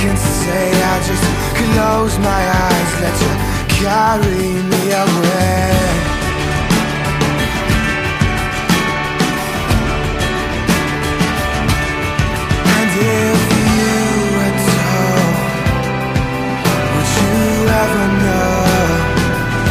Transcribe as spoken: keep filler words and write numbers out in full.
can say I just close my eyes, let you carry me away. And if